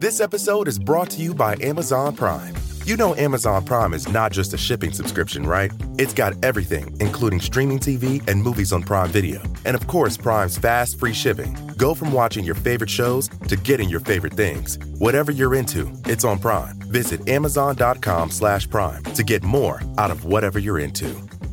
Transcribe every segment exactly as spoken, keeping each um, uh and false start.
This episode is brought to you by Amazon Prime. You know Amazon Prime is not just a shipping subscription, right? It's got everything, including streaming T V and movies on Prime Video. And of course, Prime's fast, free shipping. Go from watching your favorite shows to getting your favorite things. Whatever you're into, it's on Prime. Visit amazon.com slash prime to get more out of whatever you're into.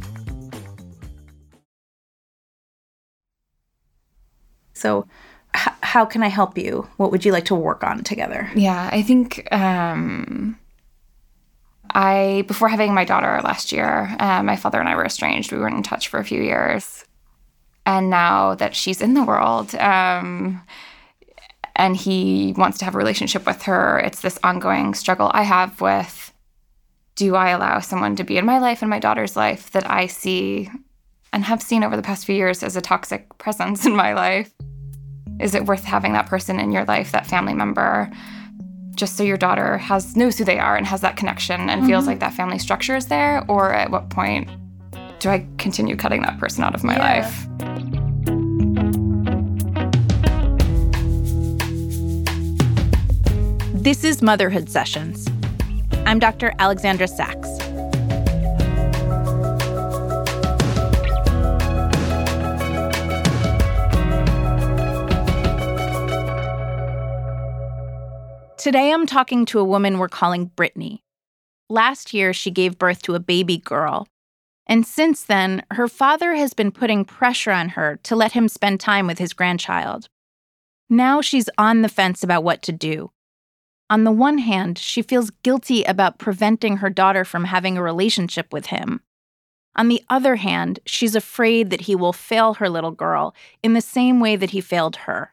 So h- how can I help you? What would you like to work on together? Yeah, I think um, I, before having my daughter last year, uh, my father and I were estranged. We weren't in touch for a few years. And now that she's in the world um, and he wants to have a relationship with her, it's this ongoing struggle I have with, do I allow someone to be in my life and my daughter's life that I see and have seen over the past few years as a toxic presence in my life? Is it worth having that person in your life, that family member, just so your daughter has knows who they are and has that connection and mm-hmm. feels like that family structure is there? Or at what point do I continue cutting that person out of my yeah. life? This is Motherhood Sessions. I'm Doctor Alexandra Sachs. Today I'm talking to a woman we're calling Brittany. Last year, she gave birth to a baby girl. And since then, her father has been putting pressure on her to let him spend time with his grandchild. Now she's on the fence about what to do. On the one hand, she feels guilty about preventing her daughter from having a relationship with him. On the other hand, she's afraid that he will fail her little girl in the same way that he failed her.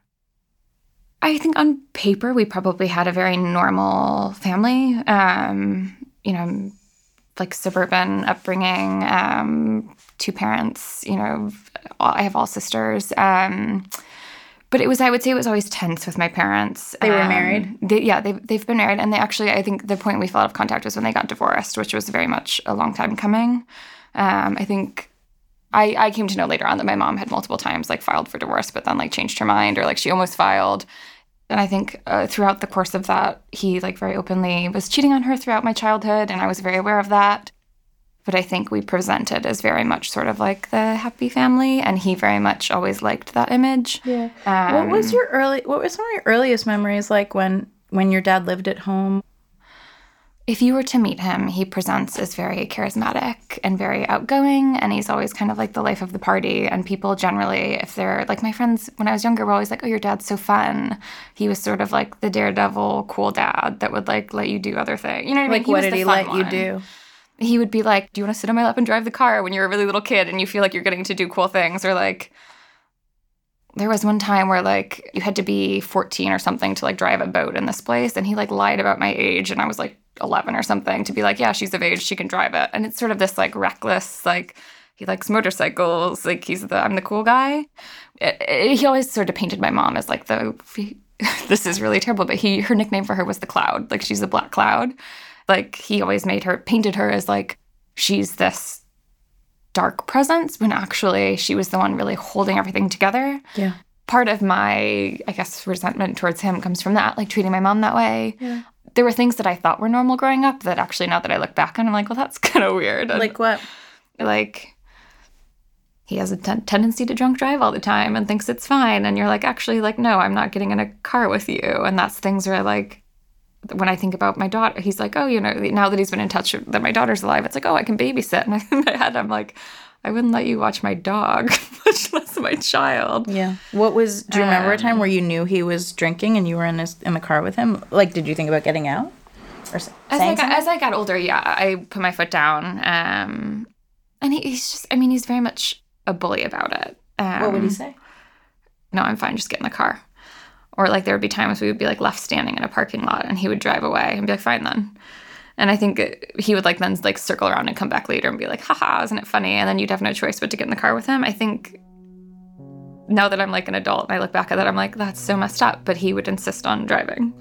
I think on paper, we probably had a very normal family, um, you know, like suburban upbringing, um, two parents, you know, I have all sisters. Um, but it was, I would say it was always tense with my parents. They were um, married? They, yeah, they, they've been married. And they actually, I think the point we fell out of contact was when they got divorced, which was very much a long time coming. Um, I think I, I came to know later on that my mom had multiple times like filed for divorce, but then like changed her mind or like she almost filed. And I think uh, throughout the course of that, he like very openly was cheating on her throughout my childhood, and I was very aware of that. But I think we presented as very much sort of like the happy family, and he very much always liked that image. Yeah. Um, what was your early? What were some of your earliest memories like when when your dad lived at home? If you were to meet him, he presents as very charismatic and very outgoing, and he's always kind of like the life of the party. And people generally, if they're like my friends when I was younger, were always like, "Oh, your dad's so fun." He was sort of like the daredevil, cool dad that would like let you do other things. You know what I mean? Like, what did he let you one. do? He would be like, "Do you want to sit on my lap and drive the car?" when you're a really little kid and you feel like you're getting to do cool things, or like. There was one time where, like, you had to be fourteen or something to, like, drive a boat in this place. And he, like, lied about my age. And I was, like, eleven or something to be like, yeah, she's of age. She can drive it. And it's sort of this, like, reckless, like, he likes motorcycles. Like, he's the, I'm the cool guy. It, it, he always sort of painted my mom as, like, the, this is really terrible. But he, her nickname for her was the Cloud. Like, she's a black cloud. Like, he always made her, painted her as, like, she's this dark presence when actually she was the one really holding everything together. Yeah. Part of my, I guess, resentment towards him comes from that, like treating my mom that way. Yeah. There were things that I thought were normal growing up that actually now that I look back on, I'm like, well, that's kind of weird. And like what? Like, he has a ten- tendency to drunk drive all the time and thinks it's fine. And you're like, actually, like, no, I'm not getting in a car with you. And that's things where, like, when I think about my daughter, he's like, oh, you know, now that he's been in touch that my daughter's alive, it's like, oh, I can babysit. And in my head, I'm like, I wouldn't let you watch my dog, much less my child. Yeah. What was, do you remember um, a time where you knew he was drinking and you were in his, in the car with him? Like, did you think about getting out? Or as, I got, as I got older, yeah, I put my foot down. Um, and he, he's just, I mean, he's very much a bully about it. Um, what would he say? No, I'm fine, just get in the car. Or, like, there would be times we would be, like, left standing in a parking lot, and he would drive away and be like, fine, then. And I think he would, like, then, like, circle around and come back later and be like, haha, isn't it funny? And then you'd have no choice but to get in the car with him. I think now that I'm, like, an adult and I look back at that, I'm like, that's so messed up. But he would insist on driving.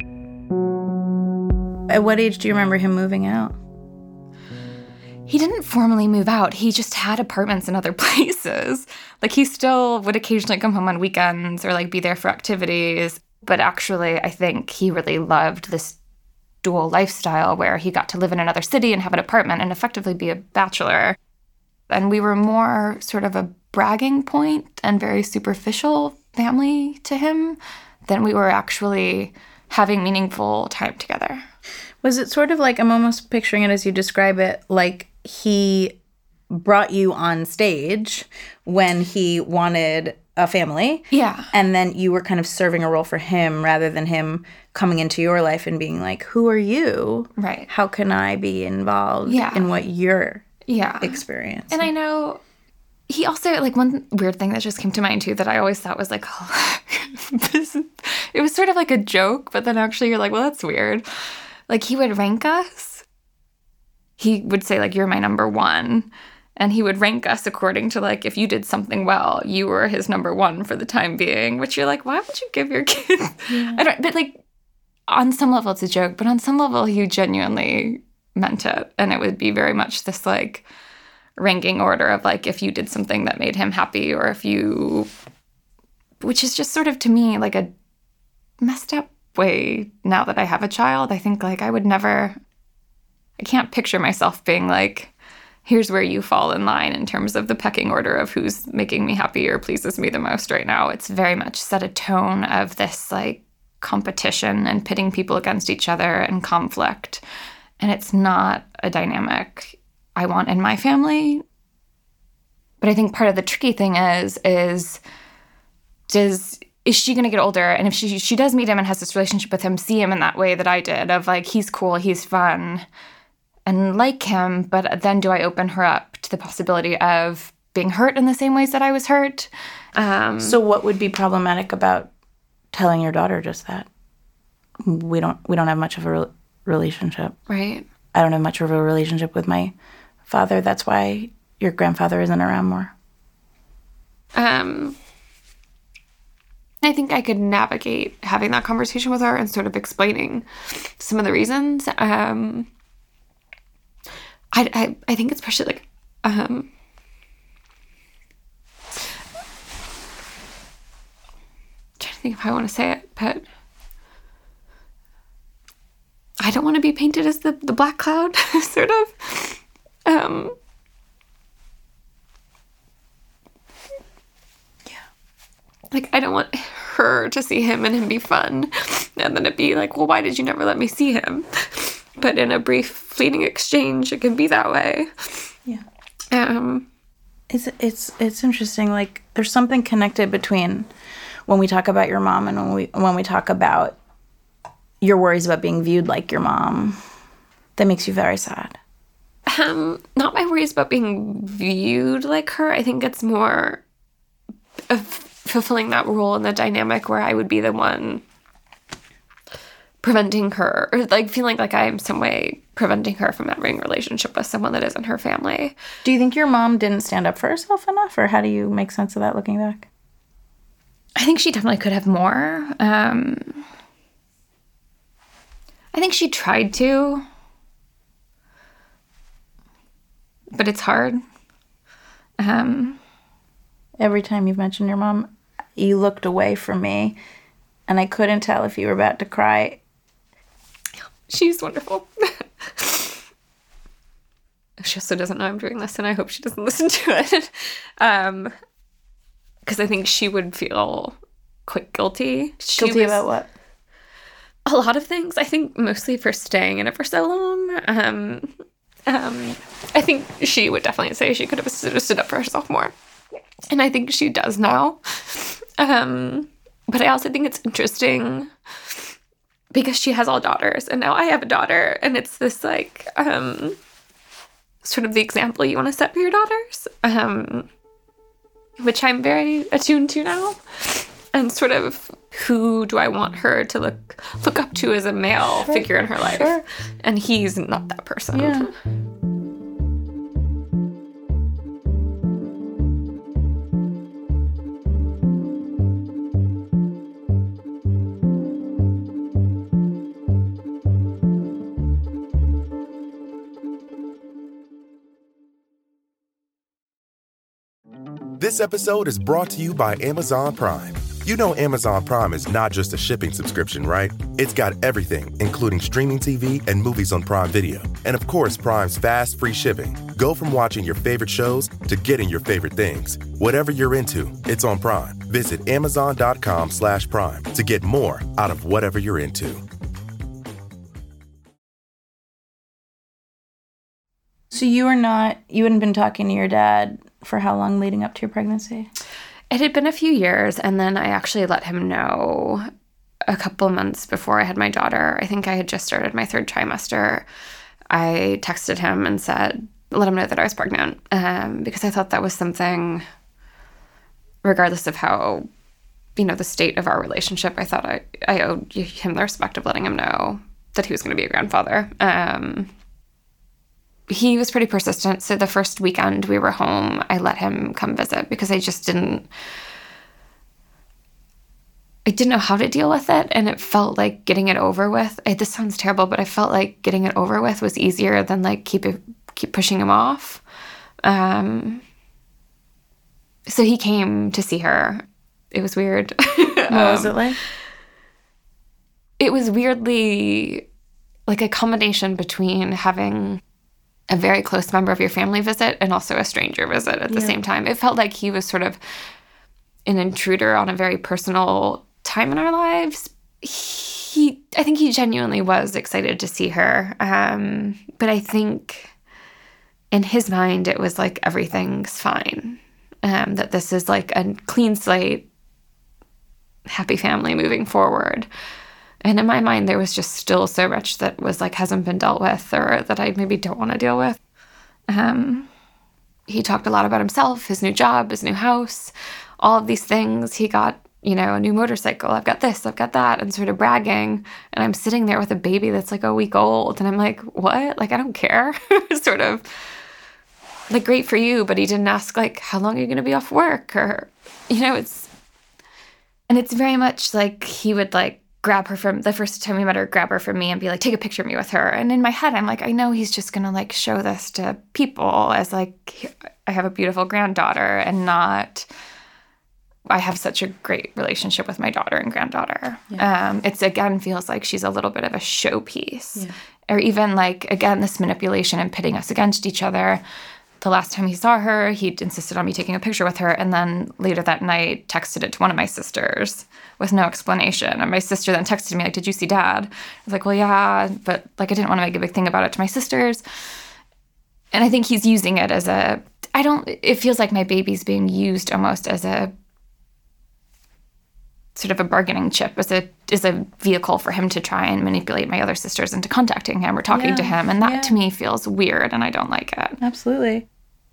At what age do you remember him moving out? He didn't formally move out. He just had apartments in other places. Like, he still would occasionally come home on weekends or, like, be there for activities. But actually, I think he really loved this dual lifestyle where he got to live in another city and have an apartment and effectively be a bachelor. And we were more sort of a bragging point and very superficial family to him than we were actually having meaningful time together. Was it sort of like, I'm almost picturing it as you describe it, like he brought you on stage when he wanted a family. Yeah. And then you were kind of serving a role for him rather than him coming into your life and being like, who are you? Right. How can I be involved yeah. in what you're yeah. experiencing? And I know he also, like, one weird thing that just came to mind, too, that I always thought was, like, oh, this, it was sort of like a joke, but then actually you're like, well, that's weird. Like, he would rank us. He would say, like, you're my number one. And he would rank us according to, like, if you did something well, you were his number one for the time being, which you're like, why would you give your kids? Yeah. I don't, but, like, on some level it's a joke, but on some level he genuinely meant it. And it would be very much this, like, ranking order of, like, if you did something that made him happy or if you, which is just sort of, to me, like, a messed up way now that I have a child. I think, like, I would never, I can't picture myself being like, here's where you fall in line in terms of the pecking order of who's making me happy or pleases me the most right now. It's very much set a tone of this, like, competition and pitting people against each other and conflict. And it's not a dynamic I want in my family. But I think part of the tricky thing is, is does, is she going to get older? And if she she does meet him and has this relationship with him, see him in that way that I did of, like, he's cool, he's fun, and like him, but then do I open her up to the possibility of being hurt in the same ways that I was hurt? Um, so what would be problematic about telling your daughter just that? We don't we don't have much of a re- relationship. Right. I don't have much of a relationship with my father. That's why your grandfather isn't around more. Um, I think I could navigate having that conversation with her and sort of explaining some of the reasons. Um, I, I, I think especially, like, um, I'm trying to think of how I want to say it, but I don't want to be painted as the, the black cloud, sort of. Um, yeah. Like, I don't want her to see him and him be fun, and then it be like, well, why did you never let me see him? But in a brief, fleeting exchange, it can be that way. Yeah. Um, it's it's it's interesting. Like, there's something connected between when we talk about your mom and when we when we talk about your worries about being viewed like your mom. That makes you very sad. Um, not my worries about being viewed like her. I think it's more of fulfilling that role in the dynamic where I would be the one preventing her, or, like, feeling like I am some way preventing her from having a relationship with someone that isn't her family. Do you think your mom didn't stand up for herself enough, or how do you make sense of that looking back? I think she definitely could have more. Um, I think she tried to, but it's hard. Um, Every time you've mentioned your mom, you looked away from me, and I couldn't tell if you were about to cry. She's wonderful. She also doesn't know I'm doing this, and I hope she doesn't listen to it. Um, because I think she would feel quite guilty. She Guilty was, about what? A lot of things. I think mostly for staying in it for so long. Um, um, I think she would definitely say she could have stood, stood up for herself more. And I think she does now. Um, but I also think it's interesting because she has all daughters, and now I have a daughter, and it's this, like, um, sort of the example you want to set for your daughters, um, which I'm very attuned to now, and sort of who do I want her to look look up to as a male sure. figure in her life, sure. and he's not that person. Yeah. This episode is brought to you by Amazon Prime. You know Amazon Prime is not just a shipping subscription, right? It's got everything, including streaming T V and movies on Prime Video. And of course, Prime's fast, free shipping. Go from watching your favorite shows to getting your favorite things. Whatever you're into, it's on Prime. Visit amazon.com slash prime to get more out of whatever you're into. So you were not, you hadn't been talking to your dad for how long leading up to your pregnancy? It had been a few years, and then I actually let him know a couple months before I had my daughter. I think I had just started my third trimester. I texted him and said, let him know that I was pregnant, um, because I thought that was something, regardless of how, you know, the state of our relationship, I thought I, I owed him the respect of letting him know that he was going to be a grandfather. Um, he was pretty persistent. So the first weekend we were home, I let him come visit because I just didn't, I didn't know how to deal with it. And it felt like getting it over with. I, this sounds terrible, but I felt like getting it over with was easier than like keep it, keep pushing him off. Um, so he came to see her. It was weird. What was it like? It was weirdly like a combination between having a very close member of your family visit and also a stranger visit at the Yeah. same time. It felt like he was sort of an intruder on a very personal time in our lives. He, I think he genuinely was excited to see her. Um, but I think in his mind, it was like everything's fine. Um, that this is like a clean slate, happy family moving forward. And in my mind, there was just still so much that was like hasn't been dealt with or that I maybe don't want to deal with. Um, he talked a lot about himself, his new job, his new house, all of these things. He got, you know, a new motorcycle. I've got this, I've got that, and sort of bragging. And I'm sitting there with a baby that's like a week old. And I'm like, what? Like, I don't care. Sort of like, great for you. But he didn't ask, like, how long are you going to be off work? Or, you know, it's, and it's very much like he would like, grab her from the first time we met her, grab her from me and be like, take a picture of me with her. And in my head, I'm like, I know he's just going to like show this to people as like, I have a beautiful granddaughter and not, I have such a great relationship with my daughter and granddaughter. Yeah. Um, it's again, feels like she's a little bit of a showpiece. Yeah. Or even like, again, this manipulation and pitting us against each other. The last time he saw her, he insisted on me taking a picture with her, and then later that night texted it to one of my sisters with no explanation. And my sister then texted me, like, did you see Dad? I was like, well, yeah, but like I didn't want to make a big thing about it to my sisters. And I think he's using it as a, I don't, it feels like my baby's being used almost as a sort of a bargaining chip, as a as a vehicle for him to try and manipulate my other sisters into contacting him or talking yeah. to him. And that yeah. to me feels weird, and I don't like it. Absolutely.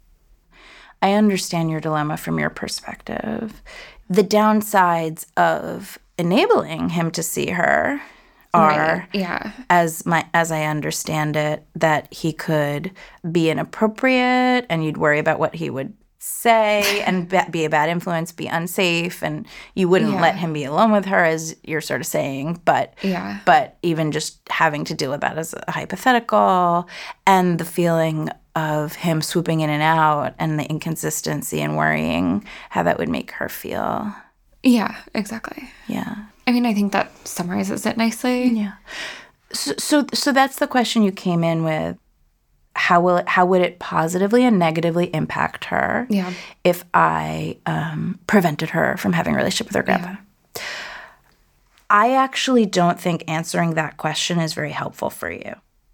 I understand your dilemma from your perspective. The downsides of enabling him to see her are, right. yeah. as my as I understand it, that he could be inappropriate and you'd worry about what he would say and be a bad influence, be unsafe, and you wouldn't yeah. let him be alone with her, as you're sort of saying. But yeah. but even just having to deal with that as a hypothetical, and the feeling of him swooping in and out, and the inconsistency and worrying how that would make her feel. Yeah, exactly. Yeah. I mean, I think that summarizes it nicely. Yeah. So so, so that's the question you came in with. How will it, how would it positively and negatively impact her yeah. if I um, prevented her from having a relationship with her grandpa? Yeah. I actually don't think answering that question is very helpful for you.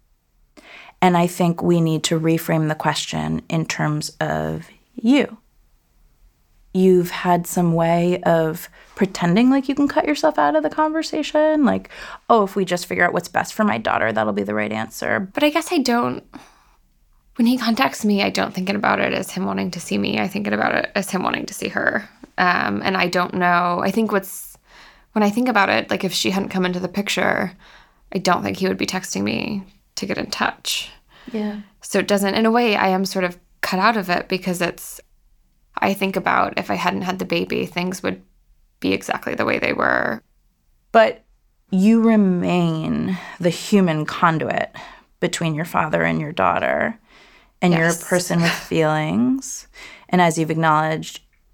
And I think we need to reframe the question in terms of you. You've had some way of pretending like you can cut yourself out of the conversation. Like, oh, if we just figure out what's best for my daughter, that'll be the right answer. But I guess I don't... When he contacts me, I don't think about it as him wanting to see me. I think about it as him wanting to see her. Um, and I don't know. I think what's... When I think about it, like if she hadn't come into the picture, I don't think he would be texting me to get in touch. Yeah. So it doesn't... In a way, I am sort of cut out of it because it's... I think about if I hadn't had the baby, things would be exactly the way they were. But you remain the human conduit between your father and your daughter. And yes. you're a person with feelings. And as you've acknowledged,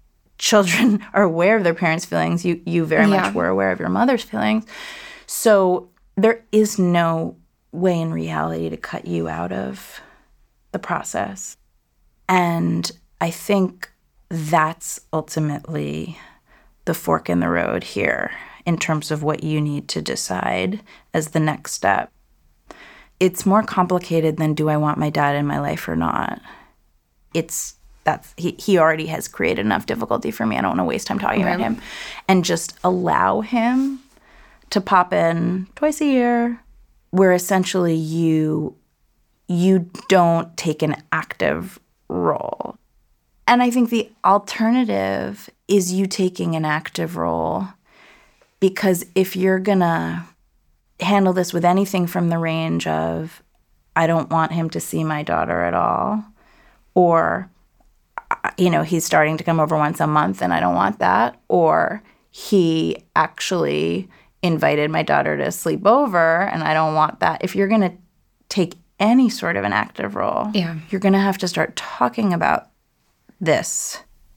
children are aware of their parents' feelings. You you very Yeah. much were aware of your mother's feelings. So there is no way in reality to cut you out of the process. And I think that's ultimately the fork in the road here in terms of what you need to decide as the next step. It's more complicated than do I want my dad in my life or not. It's that's he, he already has created enough difficulty for me. I don't want to waste time talking Right. about him. And just allow him to pop in twice a year where essentially you you don't take an active role. And I think the alternative is you taking an active role, because if you're going to handle this with anything from the range of, I don't want him to see my daughter at all, or, you know, he's starting to come over once a month and I don't want that, or he actually invited my daughter to sleep over and I don't want that. If you're going to take any sort of an active role, Yeah. you're going to have to start talking about this.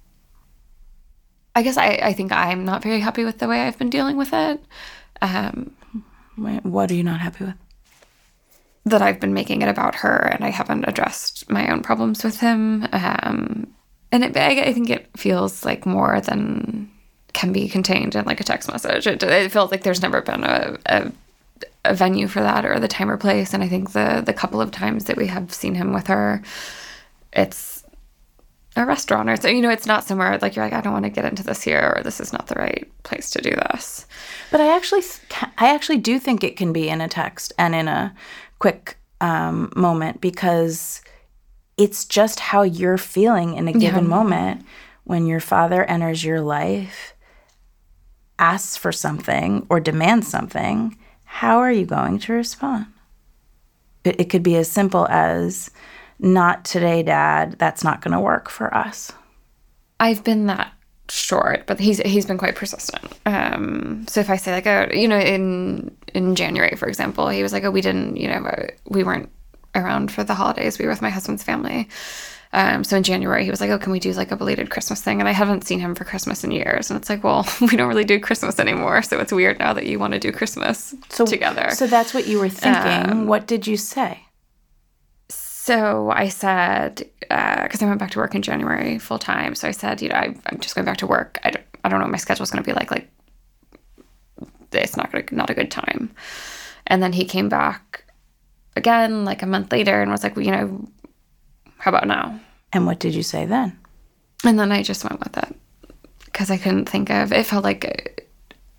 I guess I, I think I'm not very happy with the way I've been dealing with it. Um, Wait, what are you not happy with? that I've been making it about her and I haven't addressed my own problems with him. Um, and it, I, I think it feels like more than can be contained in like a text message. It, it feels like there's never been a, a, a venue for that or the time or place. And I think the, the couple of times that we have seen him with her, it's a restaurant or so, you know, it's not somewhere like you're like, I don't want to get into this here, or this is not the right place to do this. But I actually, th- I actually do think it can be in a text and in a quick um, moment, because it's just how you're feeling in a given Yeah. moment when your father enters your life, asks for something or demands something. How are you going to respond? It, it could be as simple as, not today, Dad. That's not going to work for us. I've been that short, but he's he's been quite persistent. Um, so if I say like, oh, you know, in in January, for example, he was like, oh, we didn't, you know, we weren't around for the holidays. We were with my husband's family. Um, so in January, he was like, oh, can we do like a belated Christmas thing? And I haven't seen him for Christmas in years. And it's like, well, we don't really do Christmas anymore. So it's weird now that you want to do Christmas So, together. So that's what you were thinking. Um, What did you say? So I said, because I went back to work in January full time. So I said, you know, I, I'm just going back to work. I don't, I don't know what my schedule's going to be like. Like, it's not gonna, not a good time. And then he came back again, like a month later, and was like, well, you know, how about now? And what did you say then? And then I just went with it because I couldn't think of. It felt like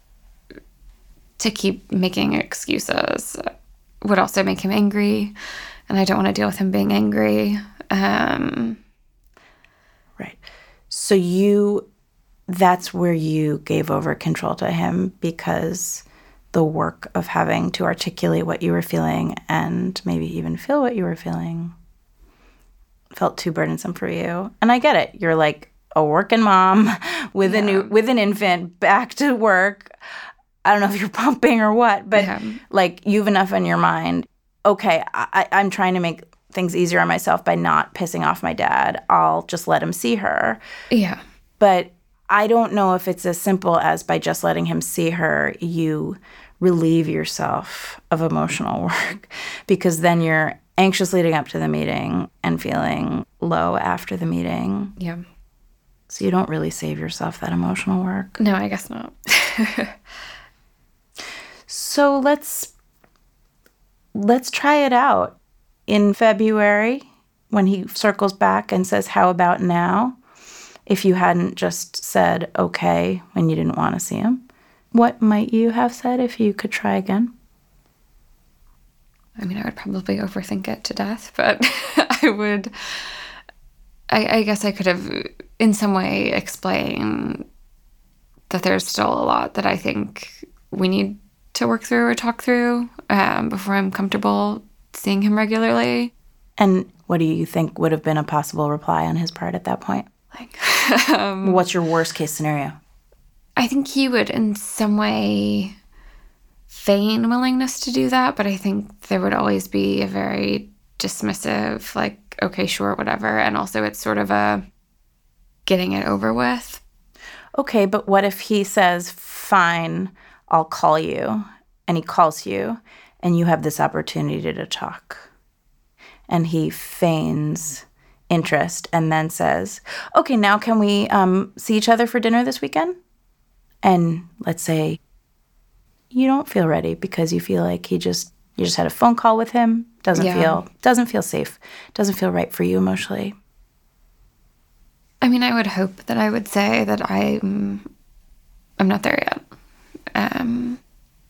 to keep making excuses would also make him angry. And I don't want to deal with him being angry. Um, Right. So you, that's where you gave over control to him, because the work of having to articulate what you were feeling and maybe even feel what you were feeling felt too burdensome for you. And I get it. You're like a working mom with a new, with an infant, back to work. I don't know if you're pumping or what, but Yeah. like you have enough on your mind. Okay, I, I'm trying to make things easier on myself by not pissing off my dad. I'll just let him see her. yeah. But I don't know if it's as simple as by just letting him see her, you relieve yourself of emotional work, because then you're anxious leading up to the meeting and feeling low after the meeting. Yeah. So you don't really save yourself that emotional work. No, I guess not. So let's let's try it out. In February, when he circles back and says, how about now? If you hadn't just said, okay, when you didn't want to see him, what might you have said if you could try again? I mean, I would probably overthink it to death, but I would, I, I guess I could have in some way explained that there's still a lot that I think we need to work through or talk through um, before I'm comfortable seeing him regularly. And what do you think would have been a possible reply on his part at that point? Like, um, What's your worst case scenario? I think he would in some way feign willingness to do that, but I think there would always be a very dismissive, like, okay, sure, whatever. And also it's sort of a getting it over with. Okay, but what if he says, fine, I'll call you, and he calls you, and you have this opportunity to talk, and he feigns interest and then says, okay, now can we um, see each other for dinner this weekend? And let's say you don't feel ready because you feel like he just, you just had a phone call with him, doesn't Yeah. feel, doesn't feel safe, doesn't feel right for you emotionally. I mean, I would hope that I would say that I'm, I'm not there yet. Um,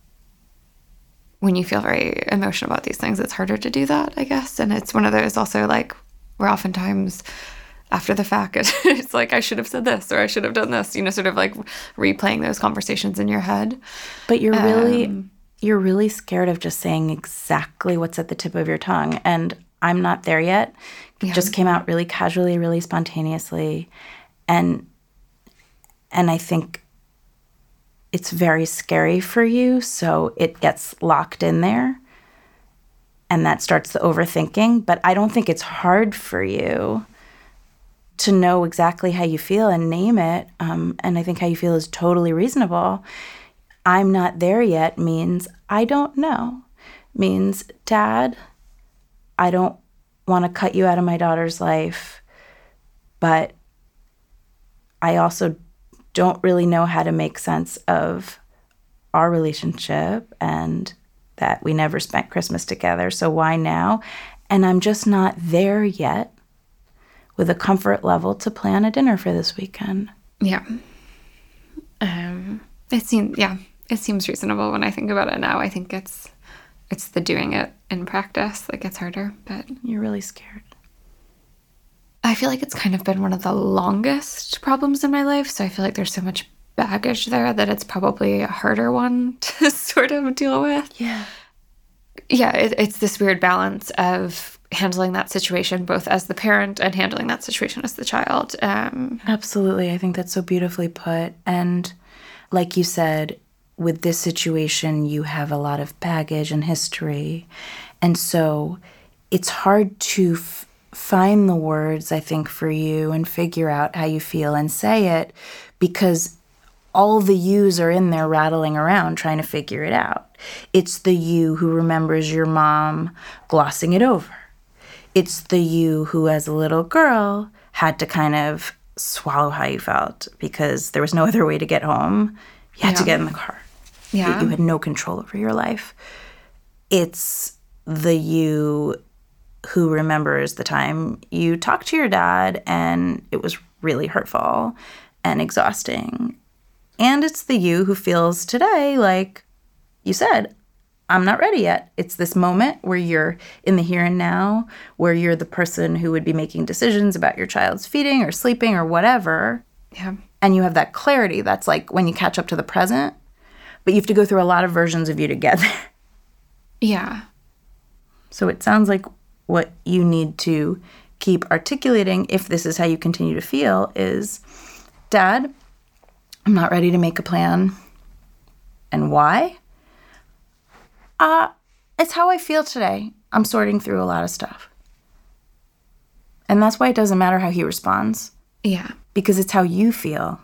when you feel very emotional about these things, it's harder to do that, I guess. And it's one of those also, like, where oftentimes after the fact, it's like, I should have said this or I should have done this, you know, sort of like replaying those conversations in your head. But you're really, Um, you're really scared of just saying exactly what's at the tip of your tongue. And I'm not there yet. It Yeah. just came out really casually, really spontaneously. And, and I think it's very scary for you. So it gets locked in there. And that starts the overthinking. But I don't think it's hard for you to know exactly how you feel and name it. Um, and I think how you feel is totally reasonable. I'm not there yet means I don't know. Means, Dad, I don't want to cut you out of my daughter's life, but I also don't really know how to make sense of our relationship and that we never spent Christmas together, so why now? And I'm just not there yet with a comfort level to plan a dinner for this weekend. Yeah. Um, it seems, yeah, it seems reasonable when I think about it now. I think it's, it's the doing it in practice that gets harder, but You're really scared. I feel like it's kind of been one of the longest problems in my life. So I feel like there's so much baggage there that it's probably a harder one to sort of deal with. Yeah. Yeah, it, it's this weird balance of handling that situation both as the parent and handling that situation as the child. Um, Absolutely. I think that's so beautifully put. And like you said, with this situation, you have a lot of baggage and history. And so it's hard to f- find the words, I think, for you and figure out how you feel and say it because all the yous are in there rattling around trying to figure it out. It's the you who remembers your mom glossing it over. It's the you who, as a little girl, had to kind of swallow how you felt because there was no other way to get home. You had Yeah. to get in the car. yeah. You, you had no control over your life. It's the you who remembers the time you talked to your dad and it was really hurtful and exhausting. And it's the you who feels today like you said, I'm not ready yet. It's this moment where you're in the here and now, where you're the person who would be making decisions about your child's feeding or sleeping or whatever. yeah. And you have that clarity. That's like when you catch up to the present, but you have to go through a lot of versions of you to get there. Yeah. So it sounds like what you need to keep articulating, if this is how you continue to feel, is, Dad, I'm not ready to make a plan. And why? Uh, it's how I feel today. I'm sorting through a lot of stuff. And that's why it doesn't matter how he responds, Yeah. because it's how you feel.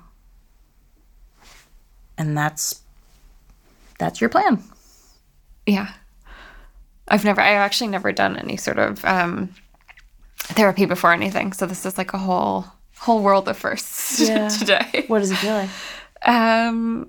And that's that's your plan. Yeah. I've never, I've actually never done any sort of um, therapy before anything. So this is like a whole, whole world of firsts Yeah. today. What does it feel like? Um,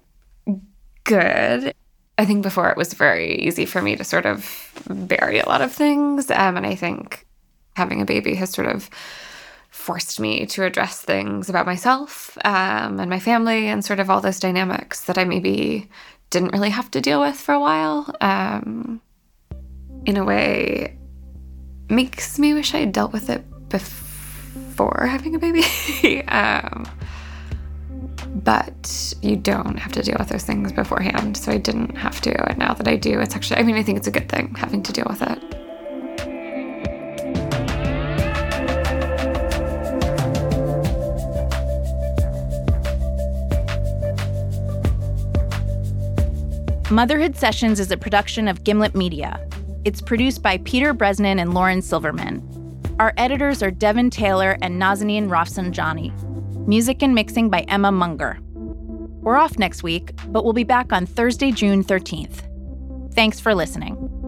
good. I think before it was very easy for me to sort of bury a lot of things. Um, and I think having a baby has sort of forced me to address things about myself um, and my family and sort of all those dynamics that I maybe didn't really have to deal with for a while. Um, in a way, makes me wish I had dealt with it before having a baby. um, but you don't have to deal with those things beforehand, so I didn't have to. And now that I do, it's actually, I mean, I think it's a good thing having to deal with it. Motherhood Sessions is a production of Gimlet Media. It's produced by Peter Bresnan and Lauren Silverman. Our editors are Devin Taylor and Nazanin Rafsanjani. Music and mixing by Emma Munger. We're off next week, but we'll be back on Thursday, June thirteenth. Thanks for listening.